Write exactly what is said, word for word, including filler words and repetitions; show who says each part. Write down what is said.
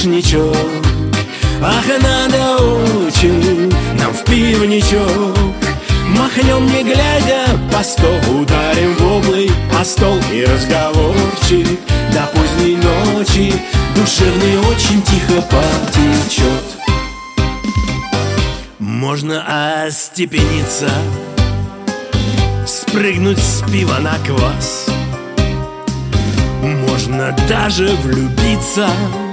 Speaker 1: ничего. Ах, надо очень нам в пивничок. Махнем, не глядя, по столу ударим в углы, а стол и разговорчик до поздней ночи душевный очень тихо потечет. Можно остепениться, спрыгнуть с пива на квас. Можно даже влюбиться